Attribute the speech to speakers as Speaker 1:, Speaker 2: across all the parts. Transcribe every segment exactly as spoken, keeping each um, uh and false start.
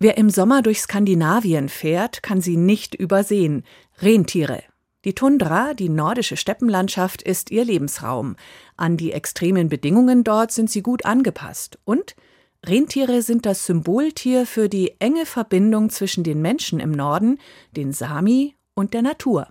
Speaker 1: Wer im Sommer durch Skandinavien fährt, kann sie nicht übersehen. Rentiere. Die Tundra, die nordische Steppenlandschaft, ist ihr Lebensraum. An die extremen Bedingungen dort sind sie gut angepasst. Und Rentiere sind das Symboltier für die enge Verbindung zwischen den Menschen im Norden, den Sami und der Natur.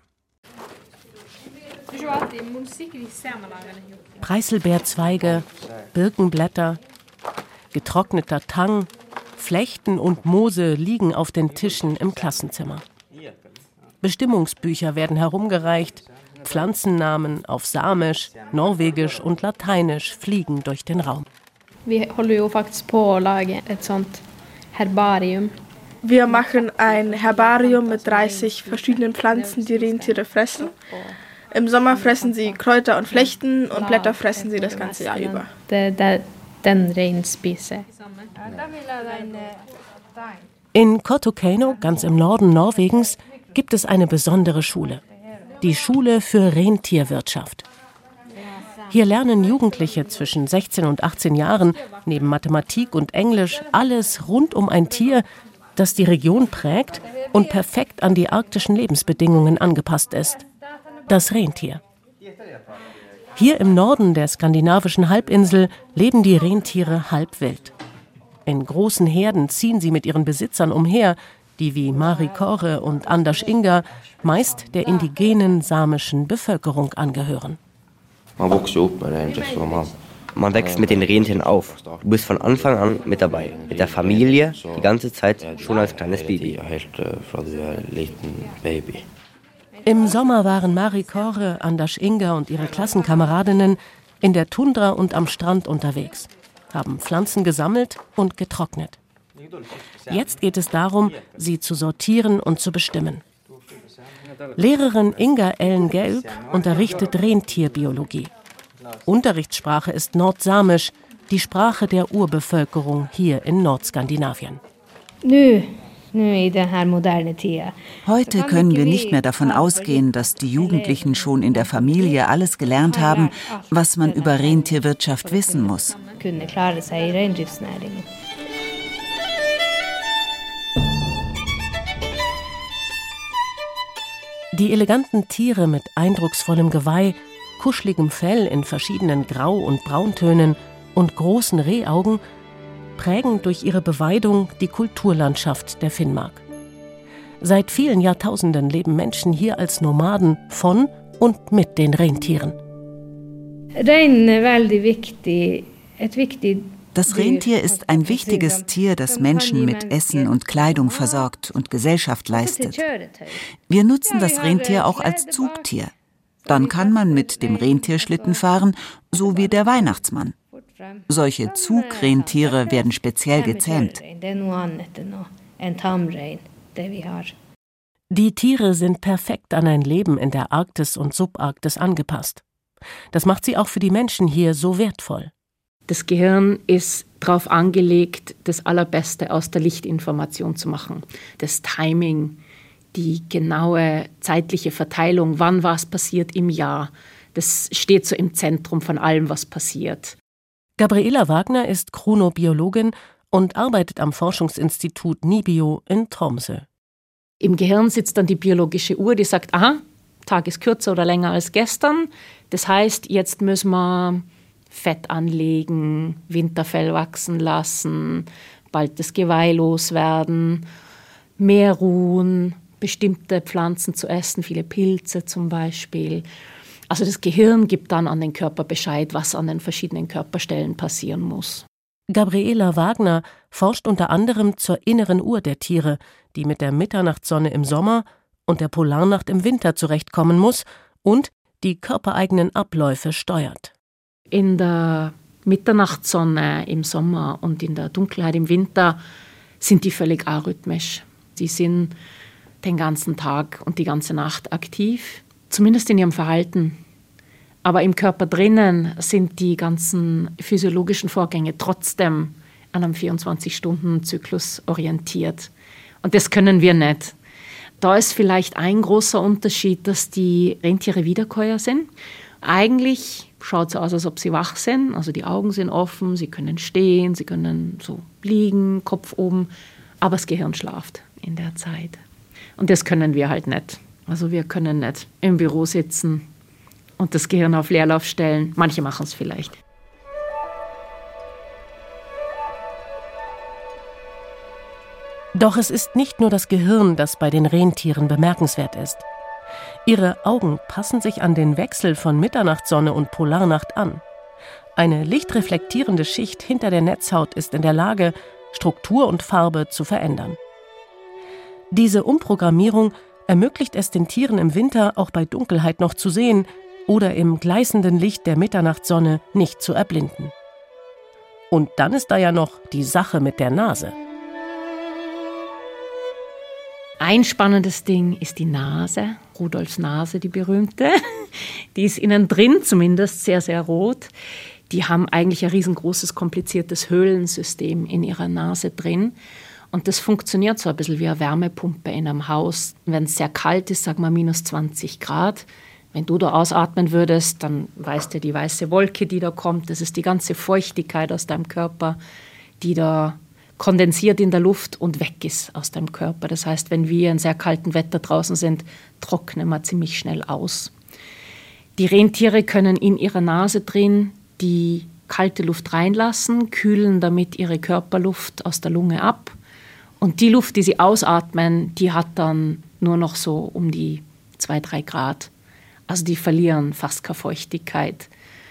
Speaker 2: Preiselbeerzweige, Birkenblätter, getrockneter Tang, Flechten und Moose liegen auf den Tischen im Klassenzimmer. Bestimmungsbücher werden herumgereicht, Pflanzennamen auf Samisch, Norwegisch und Lateinisch fliegen durch den Raum.
Speaker 3: Wir håller ju faktiskt på att laga ett sånt herbarium.
Speaker 4: Wir machen ein Herbarium mit dreißig verschiedenen Pflanzen, die Rentiere fressen. Im Sommer fressen sie Kräuter und Flechten und Blätter fressen sie das ganze Jahr über.
Speaker 2: In Kautokeino, ganz im Norden Norwegens, gibt es eine besondere Schule. Die Schule für Rentierwirtschaft. Hier lernen Jugendliche zwischen sechzehn und achtzehn Jahren neben Mathematik und Englisch alles rund um ein Tier, das die Region prägt und perfekt an die arktischen Lebensbedingungen angepasst ist. Das Rentier. Hier im Norden der skandinavischen Halbinsel leben die Rentiere halb wild. In großen Herden ziehen sie mit ihren Besitzern umher, die wie Mari Kåre und Anders Inga meist der indigenen samischen Bevölkerung angehören.
Speaker 5: Man wächst mit den Rentieren auf. Du bist von Anfang an mit dabei, mit der Familie, die ganze Zeit, schon als kleines Baby.
Speaker 2: Im Sommer waren Mari Kåre, Anders Inga und ihre Klassenkameradinnen in der Tundra und am Strand unterwegs, haben Pflanzen gesammelt und getrocknet. Jetzt geht es darum, sie zu sortieren und zu bestimmen. Lehrerin Inga Ellen Gelb unterrichtet Rentierbiologie. Unterrichtssprache ist Nordsamisch, die Sprache der Urbevölkerung hier in Nordskandinavien.
Speaker 6: Nö. Heute können wir nicht mehr davon ausgehen, dass die Jugendlichen schon in der Familie alles gelernt haben, was man über Rentierwirtschaft wissen muss.
Speaker 2: Die eleganten Tiere mit eindrucksvollem Geweih, kuscheligem Fell in verschiedenen Grau- und Brauntönen und großen Rehaugen prägen durch ihre Beweidung die Kulturlandschaft der Finnmark. Seit vielen Jahrtausenden leben Menschen hier als Nomaden von und mit den Rentieren.
Speaker 6: Das Rentier ist ein wichtiges Tier, das Menschen mit Essen und Kleidung versorgt und Gesellschaft leistet. Wir nutzen das Rentier auch als Zugtier. Dann kann man mit dem Rentierschlitten fahren, so wie der Weihnachtsmann. Solche Zugrentiere werden speziell gezähmt.
Speaker 2: Die Tiere sind perfekt an ein Leben in der Arktis und Subarktis angepasst. Das macht sie auch für die Menschen hier so wertvoll.
Speaker 7: Das Gehirn ist darauf angelegt, das Allerbeste aus der Lichtinformation zu machen. Das Timing, die genaue zeitliche Verteilung, wann was passiert im Jahr, das steht so im Zentrum von allem, was passiert.
Speaker 2: Gabriela Wagner ist Chronobiologin und arbeitet am Forschungsinstitut Nibio in Tromsø.
Speaker 7: Im Gehirn sitzt dann die biologische Uhr, die sagt, aha, Tag ist kürzer oder länger als gestern. Das heißt, jetzt müssen wir Fett anlegen, Winterfell wachsen lassen, bald das Geweih loswerden, mehr ruhen, bestimmte Pflanzen zu essen, viele Pilze zum Beispiel. Also das Gehirn gibt dann an den Körper Bescheid, was an den verschiedenen Körperstellen passieren muss.
Speaker 2: Gabriela Wagner forscht unter anderem zur inneren Uhr der Tiere, die mit der Mitternachtssonne im Sommer und der Polarnacht im Winter zurechtkommen muss und die körpereigenen Abläufe steuert.
Speaker 7: In der Mitternachtssonne im Sommer und in der Dunkelheit im Winter sind die völlig arrhythmisch. Sie sind den ganzen Tag und die ganze Nacht aktiv. Zumindest in ihrem Verhalten. Aber im Körper drinnen sind die ganzen physiologischen Vorgänge trotzdem an einem vierundzwanzig-Stunden-Zyklus orientiert. Und das können wir nicht. Da ist vielleicht ein großer Unterschied, dass die Rentiere Wiederkäuer sind. Eigentlich schaut es aus, als ob sie wach sind. Also die Augen sind offen, sie können stehen, sie können so liegen, Kopf oben. aber das Gehirn schlaft in der Zeit. Und das können wir halt nicht. Also wir können nicht im Büro sitzen und das Gehirn auf Leerlauf stellen. Manche machen es vielleicht.
Speaker 2: Doch es ist nicht nur das Gehirn, das bei den Rentieren bemerkenswert ist. Ihre Augen passen sich an den Wechsel von Mitternachtssonne und Polarnacht an. Eine lichtreflektierende Schicht hinter der Netzhaut ist in der Lage, Struktur und Farbe zu verändern. Diese Umprogrammierung ermöglicht es den Tieren im Winter auch bei Dunkelheit noch zu sehen oder im gleißenden Licht der Mitternachtssonne nicht zu erblinden. Und dann ist da ja noch die Sache mit der Nase.
Speaker 7: Ein spannendes Ding ist die Nase, Rudolfs Nase, die berühmte. Die ist innen drin zumindest sehr, sehr rot. Die haben eigentlich ein riesengroßes, kompliziertes Höhlensystem in ihrer Nase drin. Und das funktioniert so ein bisschen wie eine Wärmepumpe in einem Haus. Wenn es sehr kalt ist, sagen wir minus zwanzig Grad, wenn du da ausatmen würdest, dann weißt du, die weiße Wolke, die da kommt, das ist die ganze Feuchtigkeit aus deinem Körper, die da kondensiert in der Luft und weg ist aus deinem Körper. Das heißt, wenn wir in sehr kaltem Wetter draußen sind, trocknen wir ziemlich schnell aus. Die Rentiere können in ihrer Nase drin die kalte Luft reinlassen, kühlen damit ihre Körperluft aus der Lunge ab. Und die Luft, die sie ausatmen, die hat dann nur noch so um die zwei, drei Grad. Also die verlieren fast keine Feuchtigkeit.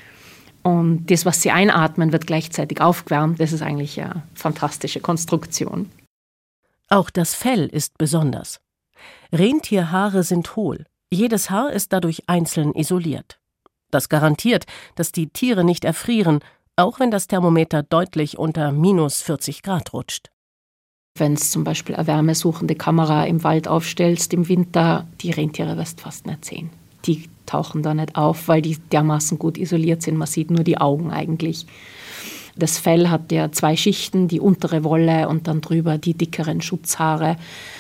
Speaker 7: Und das, was sie einatmen, wird gleichzeitig aufgewärmt. Das ist eigentlich eine fantastische Konstruktion.
Speaker 2: Auch das Fell ist besonders. Rentierhaare sind hohl. Jedes Haar ist dadurch einzeln isoliert. Das garantiert, dass die Tiere nicht erfrieren, auch wenn das Thermometer deutlich unter minus vierzig Grad rutscht.
Speaker 7: Wenn du zum Beispiel eine wärmesuchende Kamera im Wald aufstellst im Winter, die Rentiere wirst du fast nicht sehen. Die tauchen da nicht auf, weil die dermaßen gut isoliert sind. Man sieht nur die Augen eigentlich. Das Fell hat ja zwei Schichten, die untere Wolle und dann drüber die dickeren Schutzhaare.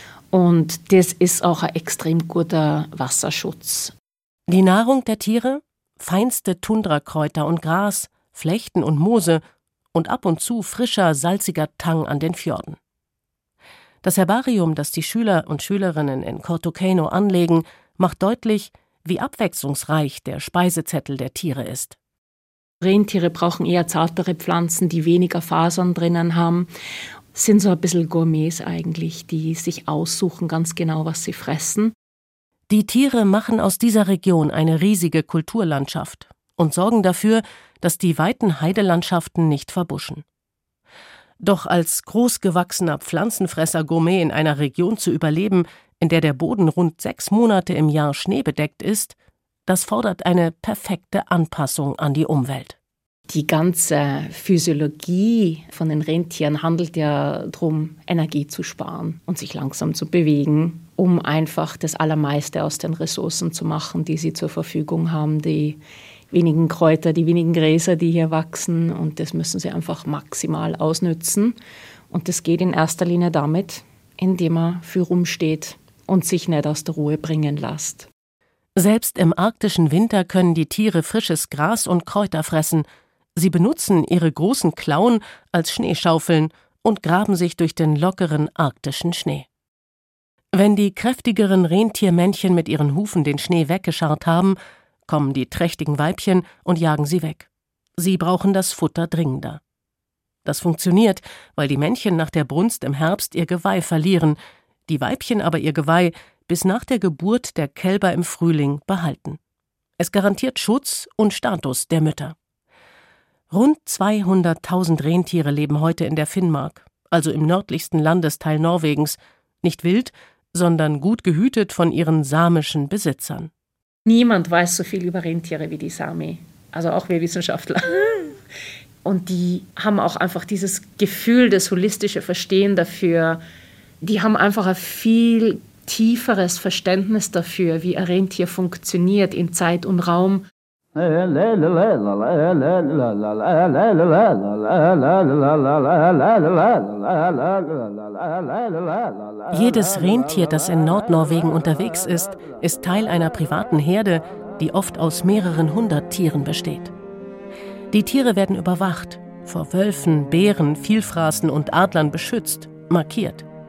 Speaker 7: Und das ist auch ein extrem guter Wasserschutz.
Speaker 2: Die Nahrung der Tiere? Feinste Tundrakräuter und Gras, Flechten und Moose und ab und zu frischer, salziger Tang an den Fjorden. Das Herbarium, das die Schüler und Schülerinnen in Cortocano anlegen, macht deutlich, wie abwechslungsreich der Speisezettel der Tiere ist.
Speaker 7: Rentiere brauchen eher zartere Pflanzen, die weniger Fasern drinnen haben. Sind so ein bisschen Gourmets eigentlich, die sich aussuchen ganz genau, was sie fressen.
Speaker 2: Die Tiere machen aus dieser Region eine riesige Kulturlandschaft und sorgen dafür, dass die weiten Heidelandschaften nicht verbuschen. Doch als großgewachsener Pflanzenfresser-Gourmet in einer Region zu überleben, in der der Boden rund sechs Monate im Jahr schneebedeckt ist, das fordert eine perfekte Anpassung an die Umwelt.
Speaker 7: Die ganze Physiologie von den Rentieren handelt ja darum, Energie zu sparen und sich langsam zu bewegen, um einfach das Allermeiste aus den Ressourcen zu machen, die sie zur Verfügung haben, die wenigen Kräuter, die wenigen Gräser, die hier wachsen, und das müssen sie einfach maximal ausnützen. Und das geht in erster Linie damit, indem man viel rumsteht und sich nicht aus der Ruhe bringen lässt.
Speaker 2: Selbst im arktischen Winter können die Tiere frisches Gras und Kräuter fressen. Sie benutzen ihre großen Klauen als Schneeschaufeln und graben sich durch den lockeren arktischen Schnee. Wenn die kräftigeren Rentiermännchen mit ihren Hufen den Schnee weggescharrt haben, kommen die trächtigen Weibchen und jagen sie weg. Sie brauchen das Futter dringender. Das funktioniert, weil die Männchen nach der Brunst im Herbst ihr Geweih verlieren, die Weibchen aber ihr Geweih bis nach der Geburt der Kälber im Frühling behalten. Es garantiert Schutz und Status der Mütter. Rund zweihunderttausend Rentiere leben heute in der Finnmark, also im nördlichsten Landesteil Norwegens, nicht wild, sondern gut gehütet von ihren samischen Besitzern.
Speaker 7: Niemand weiß so viel über Rentiere wie die Sami, also auch wir Wissenschaftler. Und die haben auch einfach dieses Gefühl, das holistische Verstehen dafür. Die haben einfach ein viel tieferes Verständnis dafür, wie ein Rentier funktioniert in Zeit und Raum.
Speaker 2: Jedes Rentier, das in Nordnorwegen unterwegs ist, ist Teil einer privaten Herde, die oft aus mehreren hundert Tieren besteht. Die Tiere werden überwacht, vor Wölfen, Bären, Vielfraßen und Adlern beschützt, markiert.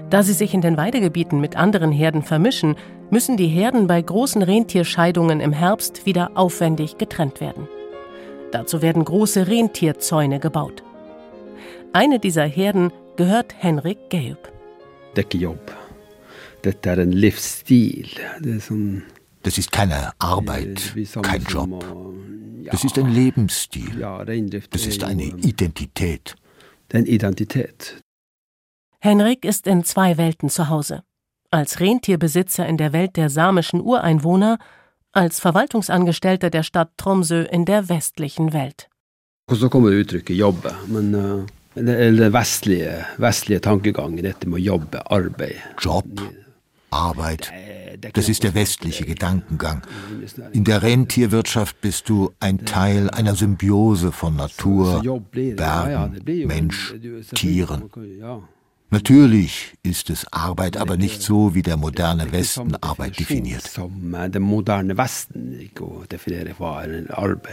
Speaker 2: Da sie sich in den Weidegebieten mit anderen Herden vermischen, müssen die Herden bei großen Rentierscheidungen im Herbst wieder aufwendig getrennt werden. Dazu werden große Rentierzäune gebaut. Eine dieser Herden gehört Henrik Geub.
Speaker 8: Det er ikke jobb. Dette er en livsstil. Det er sånn
Speaker 9: Das ist keine Arbeit, kein Job. Das ist ein Lebensstil. Das ist eine Identität.
Speaker 8: Eine Identität.
Speaker 2: Henrik ist in zwei Welten zu Hause. Als Rentierbesitzer in der Welt der samischen Ureinwohner, als Verwaltungsangestellter der Stadt Tromsø in der westlichen Welt.
Speaker 8: Og så kommer uttrykket jobbe, men uh, den vestlige, vestlige tankegangen, dette med jobbe, arbeid.
Speaker 9: Job, Arbeit, das ist der westliche Gedankengang. In der Rentierwirtschaft bist du ein Teil einer Symbiose von Natur, Bergen, Mensch, Tieren. Natürlich ist es Arbeit, aber nicht so, wie der moderne Westen Arbeit definiert.
Speaker 8: Der moderne Westen definiert Arbeit.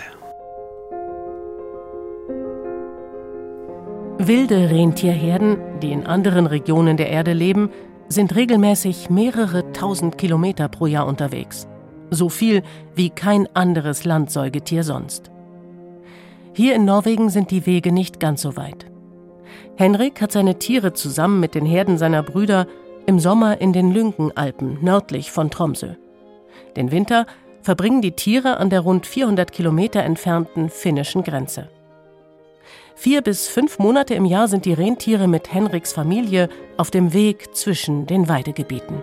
Speaker 2: Wilde Rentierherden, die in anderen Regionen der Erde leben, sind regelmäßig mehrere tausend Kilometer pro Jahr unterwegs. So viel wie kein anderes Landsäugetier sonst. Hier in Norwegen sind die Wege nicht ganz so weit. Henrik hat seine Tiere zusammen mit den Herden seiner Brüder im Sommer in den Lyngenalpen nördlich von Tromsø. Den Winter verbringen die Tiere an der rund vierhundert Kilometer entfernten finnischen Grenze. Vier bis fünf Monate im Jahr sind die Rentiere mit Henriks Familie auf dem Weg zwischen den Weidegebieten.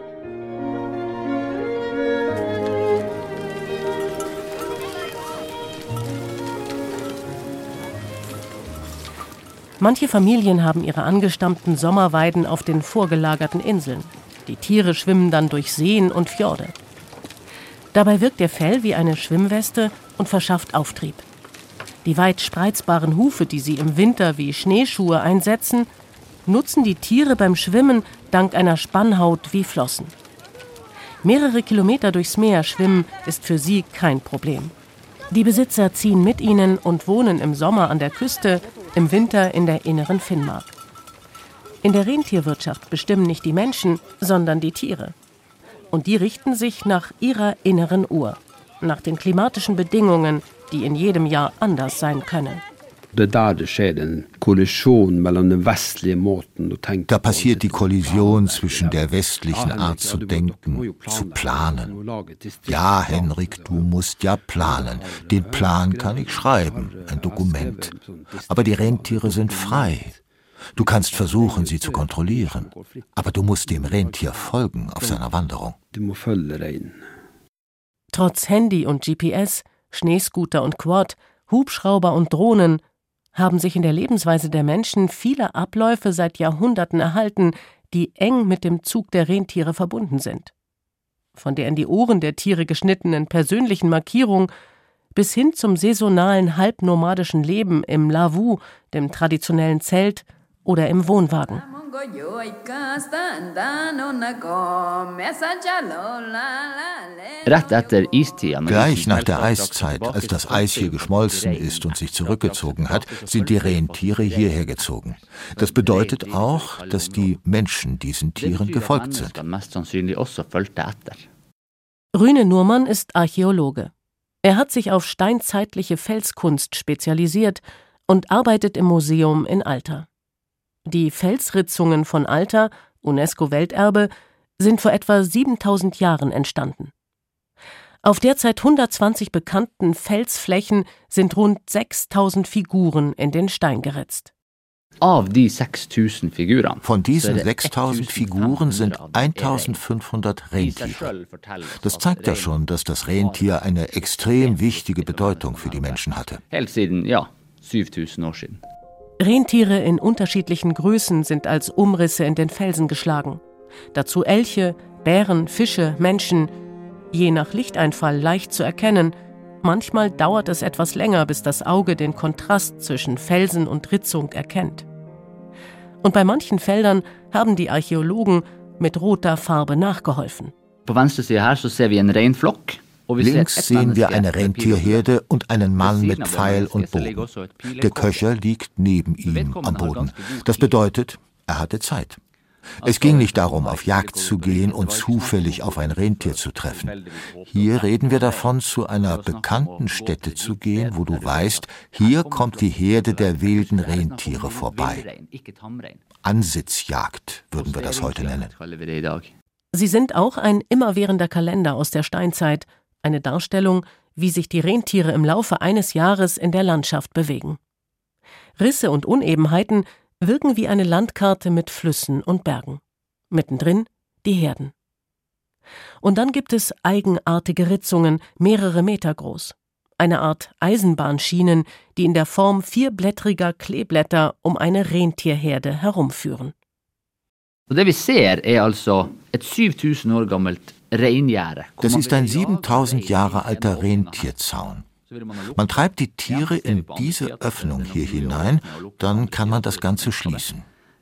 Speaker 2: Manche Familien haben ihre angestammten Sommerweiden auf den vorgelagerten Inseln. Die Tiere schwimmen dann durch Seen und Fjorde. Dabei wirkt ihr Fell wie eine Schwimmweste und verschafft Auftrieb. Die weit spreizbaren Hufe, die sie im Winter wie Schneeschuhe einsetzen, nutzen die Tiere beim Schwimmen dank einer Spannhaut wie Flossen. Mehrere Kilometer durchs Meer schwimmen ist für sie kein Problem. Die Besitzer ziehen mit ihnen und wohnen im Sommer an der Küste, im Winter in der inneren Finnmark. In der Rentierwirtschaft bestimmen nicht die Menschen, sondern die Tiere. Und die richten sich nach ihrer inneren Uhr, nach den klimatischen Bedingungen, die in jedem Jahr anders sein können.
Speaker 8: Da
Speaker 9: passiert die Kollision zwischen der westlichen Art zu denken, zu planen. Ja, Henrik, du musst ja planen. Den Plan kann ich schreiben, ein Dokument. Aber die Rentiere sind frei. Du kannst versuchen, sie zu kontrollieren. Aber du musst dem Rentier folgen auf seiner Wanderung.
Speaker 2: Trotz Handy und G P S, Schneescooter und Quad, Hubschrauber und Drohnen haben sich in der Lebensweise der Menschen viele Abläufe seit Jahrhunderten erhalten, die eng mit dem Zug der Rentiere verbunden sind. Von der in die Ohren der Tiere geschnittenen persönlichen Markierung bis hin zum saisonalen halbnomadischen Leben im Lavu, dem traditionellen Zelt oder im Wohnwagen.
Speaker 9: Gleich nach der Eiszeit, als das Eis hier geschmolzen ist und sich zurückgezogen hat, sind die Rentiere hierher gezogen. Das bedeutet auch, dass die Menschen diesen Tieren gefolgt sind.
Speaker 2: Rune Nurmann ist Archäologe. Er hat sich auf steinzeitliche Felskunst spezialisiert und arbeitet im Museum in Alta. Die Felsritzungen von Alta, UNESCO-Welterbe, sind vor etwa siebentausend Jahren entstanden. Auf derzeit hundertzwanzig bekannten Felsflächen sind rund sechstausend Figuren in den Stein geritzt.
Speaker 9: Von diesen sechstausend Figuren sind eintausendfünfhundert Rentiere. Das zeigt ja schon, dass das Rentier eine extrem wichtige Bedeutung für die Menschen hatte.
Speaker 2: Rentiere in unterschiedlichen Größen sind als Umrisse in den Felsen geschlagen. Dazu Elche, Bären, Fische, Menschen, je nach Lichteinfall leicht zu erkennen. Manchmal dauert es etwas länger, bis das Auge den Kontrast zwischen Felsen und Ritzung erkennt. Und bei manchen Feldern haben die Archäologen mit roter Farbe nachgeholfen.
Speaker 9: Links sehen wir eine Rentierherde und einen Mann mit Pfeil und Bogen. Der Köcher liegt neben ihm am Boden. Das bedeutet, er hatte Zeit. Es ging nicht darum, auf Jagd zu gehen und zufällig auf ein Rentier zu treffen. Hier reden wir davon, zu einer bekannten Stätte zu gehen, wo du weißt, hier kommt die Herde der wilden Rentiere vorbei. Ansitzjagd würden wir das heute nennen.
Speaker 2: Sie sind auch ein immerwährender Kalender aus der Steinzeit, eine Darstellung, wie sich die Rentiere im Laufe eines Jahres in der Landschaft bewegen. Risse und Unebenheiten wirken wie eine Landkarte mit Flüssen und Bergen. Mittendrin die Herden. Und dann gibt es eigenartige Ritzungen, mehrere Meter groß. Eine Art Eisenbahnschienen, die in der Form vierblättriger Kleeblätter um eine Rentierherde herumführen.
Speaker 10: Das
Speaker 9: ist ein siebentausend Jahre alter Rentierzaun. Man treibt die Tiere in diese Öffnung hier hinein, dann kann man das Ganze schließen.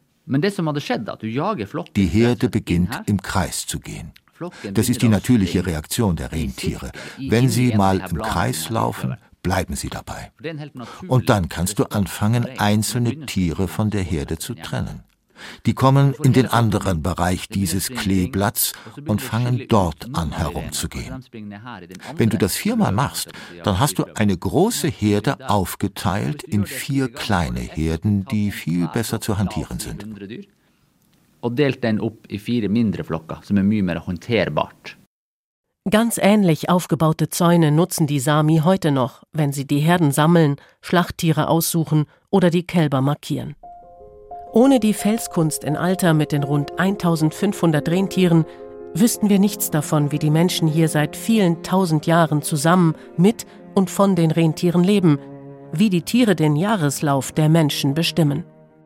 Speaker 9: Die Herde beginnt im Kreis zu gehen. Das ist die natürliche Reaktion der Rentiere. Wenn sie mal im Kreis laufen, bleiben sie dabei. Und dann kannst du anfangen, einzelne Tiere von der Herde zu trennen. Die kommen in den anderen Bereich dieses Kleeblatts und fangen dort an herumzugehen. Wenn du das viermal machst, dann hast du eine große Herde aufgeteilt in vier kleine Herden, die viel besser zu hantieren sind.
Speaker 2: Ganz ähnlich aufgebaute Zäune nutzen die Sami heute noch, wenn sie die Herden sammeln, Schlachttiere aussuchen oder die Kälber markieren. Ohne die Felskunst in Alter mit den rund eintausendfünfhundert Rentieren wüssten wir nichts davon, wie die Menschen hier seit vielen tausend Jahren zusammen mit und von den Rentieren leben, wie die Tiere den Jahreslauf der Menschen bestimmen.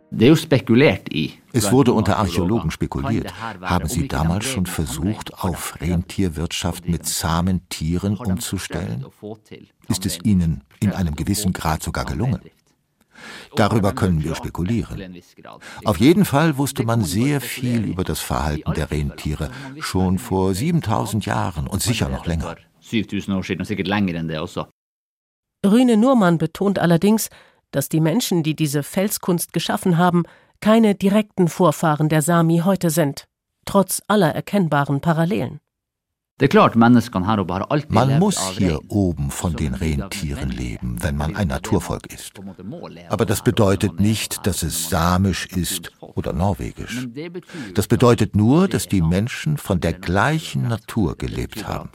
Speaker 9: Es wurde unter Archäologen spekuliert. Haben sie damals schon versucht, auf Rentierwirtschaft mit zahmen Tieren umzustellen? Ist es ihnen in einem gewissen Grad sogar gelungen? Darüber können wir spekulieren. Auf jeden Fall wusste man sehr viel über das Verhalten der Rentiere, schon vor siebentausend Jahren und sicher noch länger.
Speaker 2: Rüne Nurmann betont allerdings, dass die Menschen, die diese Felskunst geschaffen haben, keine direkten Vorfahren der Sami heute sind, trotz aller erkennbaren Parallelen.
Speaker 9: Man muss hier oben von den Rentieren leben, wenn man ein Naturvolk ist. Aber das bedeutet nicht, dass es samisch ist oder norwegisch. Das bedeutet nur, dass die Menschen von der gleichen Natur gelebt haben.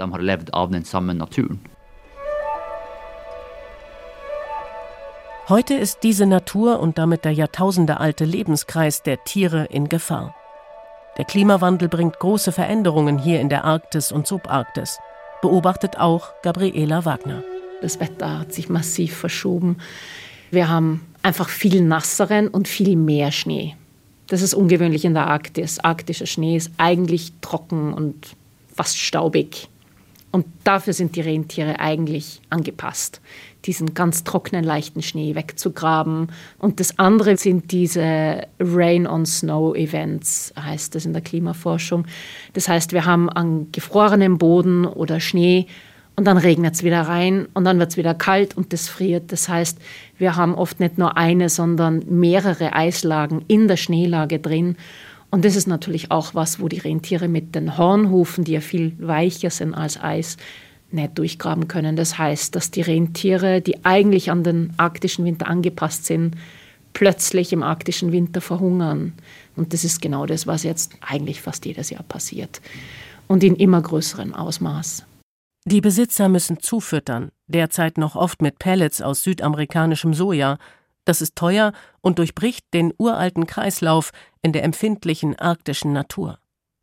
Speaker 2: Heute ist diese Natur und damit der jahrtausendealte Lebenskreis der Tiere in Gefahr. Der Klimawandel bringt große Veränderungen hier in der Arktis und Subarktis, beobachtet auch Gabriela Wagner.
Speaker 7: Das Wetter hat sich massiv verschoben. Wir haben einfach viel nasseren und viel mehr Schnee. Das ist ungewöhnlich in der Arktis. Arktischer Schnee ist eigentlich trocken und fast staubig. Und dafür sind die Rentiere eigentlich angepasst, diesen ganz trockenen, leichten Schnee wegzugraben. Und das andere sind diese Rain-on-Snow-Events, heißt das in der Klimaforschung. Das heißt, wir haben an gefrorenem Boden oder Schnee und dann regnet es wieder rein und dann wird es wieder kalt und das friert. Das heißt, wir haben oft nicht nur eine, sondern mehrere Eislagen in der Schneelage drin. Und das ist natürlich auch was, wo die Rentiere mit den Hornhufen, die ja viel weicher sind als Eis, nicht durchgraben können. Das heißt, dass die Rentiere, die eigentlich an den arktischen Winter angepasst sind, plötzlich im arktischen Winter verhungern. Und das ist genau das, was jetzt eigentlich fast jedes Jahr passiert. Und in immer größerem Ausmaß.
Speaker 2: Die Besitzer müssen zufüttern, derzeit noch oft mit Pellets aus südamerikanischem Soja. Das ist teuer und durchbricht den uralten Kreislauf in der empfindlichen arktischen Natur.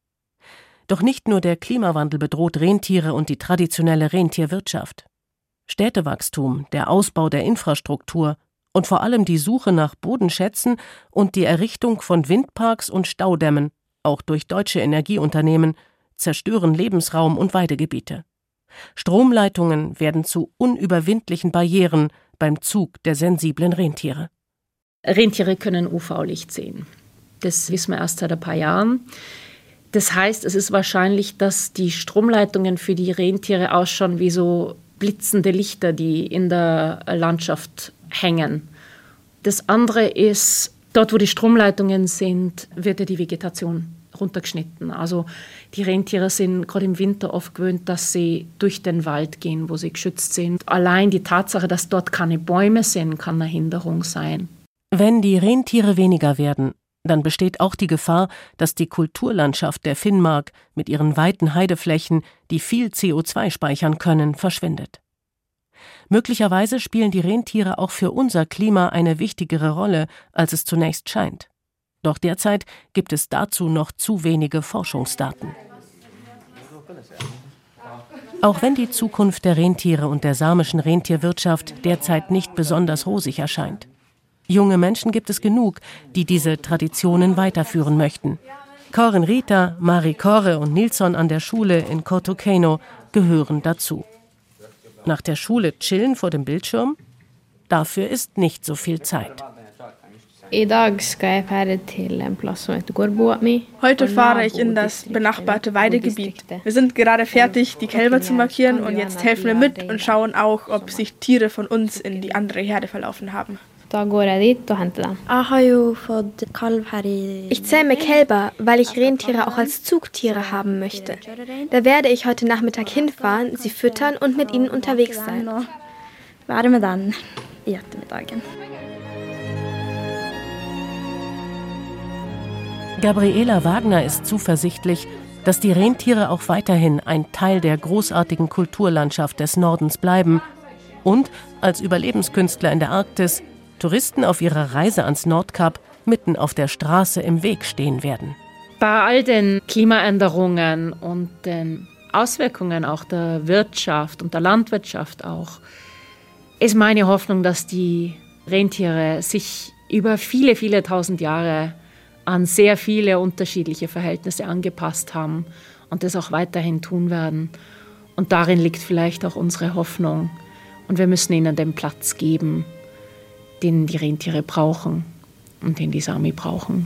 Speaker 2: Doch nicht nur der Klimawandel bedroht Rentiere und die traditionelle Rentierwirtschaft. Städtewachstum, der Ausbau der Infrastruktur und vor allem die Suche nach Bodenschätzen und die Errichtung von Windparks und Staudämmen, auch durch deutsche Energieunternehmen, zerstören Lebensraum und Weidegebiete. Stromleitungen werden zu unüberwindlichen Barrieren beim Zug der sensiblen Rentiere.
Speaker 7: Rentiere können U V-Licht sehen. Das wissen wir erst seit ein paar Jahren. Das heißt, es ist wahrscheinlich, dass die Stromleitungen für die Rentiere ausschauen wie so blitzende Lichter, die in der Landschaft hängen. Das andere ist, Dort, wo die Stromleitungen sind, wird ja die Vegetation runtergeschnitten. Also die Rentiere sind gerade im Winter oft gewöhnt, dass sie durch den Wald gehen, wo sie geschützt sind. Allein die Tatsache, dass dort keine Bäume sind, kann eine Hinderung sein.
Speaker 2: Wenn die Rentiere weniger werden, dann besteht auch die Gefahr, dass die Kulturlandschaft der Finnmark mit ihren weiten Heideflächen, die viel C O zwei speichern können, verschwindet. Möglicherweise spielen die Rentiere auch für unser Klima eine wichtigere Rolle, als es zunächst scheint. Doch derzeit gibt es dazu noch zu wenige Forschungsdaten. Auch wenn die Zukunft der Rentiere und der samischen Rentierwirtschaft derzeit nicht besonders rosig erscheint. Junge Menschen gibt es genug, die diese Traditionen weiterführen möchten. Corin Rita, Mari Kore und Nilsson an der Schule in Kautokeino gehören dazu. Nach der Schule chillen vor dem Bildschirm? Dafür ist nicht so viel Zeit.
Speaker 4: Heute fahre ich in das benachbarte Weidegebiet. Wir sind gerade fertig, die Kälber zu markieren und jetzt helfen wir mit und schauen auch, ob sich Tiere von uns in die andere Herde verlaufen haben.
Speaker 10: Ich zähme Kälber, weil ich Rentiere auch als Zugtiere haben möchte. Da werde ich heute Nachmittag hinfahren, sie füttern und mit ihnen unterwegs sein.
Speaker 2: Gabriela Wagner ist zuversichtlich, dass die Rentiere auch weiterhin ein Teil der großartigen Kulturlandschaft des Nordens bleiben und als Überlebenskünstler in der Arktis Touristen auf ihrer Reise ans Nordkap mitten auf der Straße im Weg stehen werden.
Speaker 7: Bei all den Klimaänderungen und den Auswirkungen auch der Wirtschaft und der Landwirtschaft auch, ist meine Hoffnung, dass die Rentiere sich über viele, viele tausend Jahre an sehr viele unterschiedliche Verhältnisse angepasst haben und das auch weiterhin tun werden. Und darin liegt vielleicht auch unsere Hoffnung. Und wir müssen ihnen den Platz geben, den die Rentiere brauchen und den die Sami brauchen.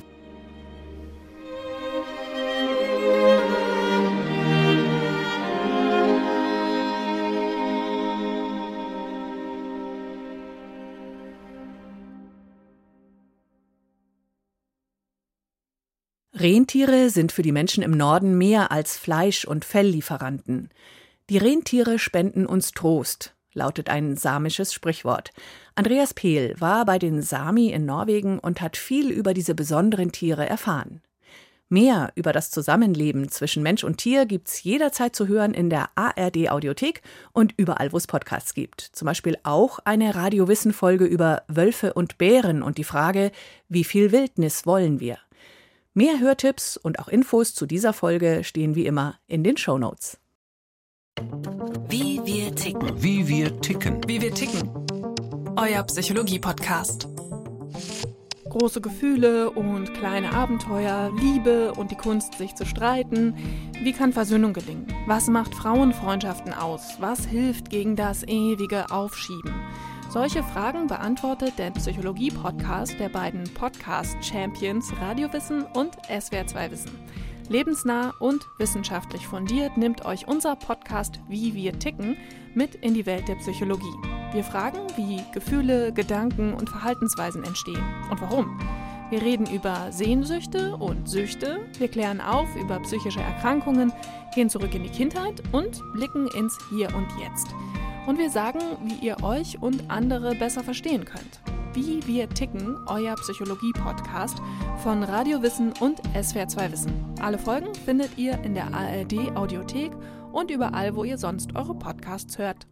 Speaker 1: Rentiere sind für die Menschen im Norden mehr als Fleisch- und Felllieferanten. Die Rentiere spenden uns Trost, lautet ein samisches Sprichwort. Andreas Pehl war bei den Sami in Norwegen und hat viel über diese besonderen Tiere erfahren. Mehr über das Zusammenleben zwischen Mensch und Tier gibt's jederzeit zu hören in der A R D-Audiothek und überall, wo es Podcasts gibt. Zum Beispiel auch eine Radio-Wissen-Folge über Wölfe und Bären und die Frage, wie viel Wildnis wollen wir? Mehr Hörtipps und auch Infos zu dieser Folge stehen wie immer in den Shownotes.
Speaker 11: Wie wir ticken.
Speaker 12: Wie wir ticken.
Speaker 11: Wie wir ticken. Euer Psychologie-Podcast.
Speaker 13: Große Gefühle und kleine Abenteuer, Liebe und die Kunst, sich zu streiten. Wie kann Versöhnung gelingen? Was macht Frauenfreundschaften aus? Was hilft gegen das ewige Aufschieben? Solche Fragen beantwortet der Psychologie-Podcast der beiden Podcast-Champions Radiowissen und S W R zwei Wissen. Lebensnah und wissenschaftlich fundiert nimmt euch unser Podcast Wie wir ticken mit in die Welt der Psychologie. Wir fragen, wie Gefühle, Gedanken und Verhaltensweisen entstehen und warum. Wir reden über Sehnsüchte und Süchte, wir klären auf über psychische Erkrankungen, gehen zurück in die Kindheit und blicken ins Hier und Jetzt. Und wir sagen, wie ihr euch und andere besser verstehen könnt. Wie wir ticken, euer Psychologie-Podcast von Radiowissen und S W R zwei Wissen. Alle Folgen findet ihr in der A R D-Audiothek und überall, wo ihr sonst eure Podcasts hört.